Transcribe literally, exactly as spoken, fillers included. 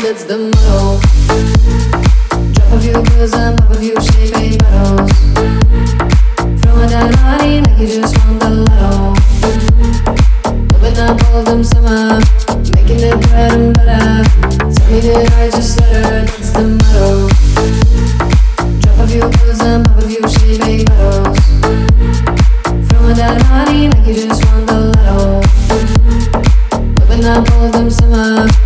that's the motto. Drop a few pills and pop a few shape bottles. Throwing down money like you just won the lotto. Open up all them summer, making it bread and butter. Tell me that I just let her, that's the motto. Drop a few pills and pop a few shape bottles. Throwing down money like you just won the lotto. Open up all them summer.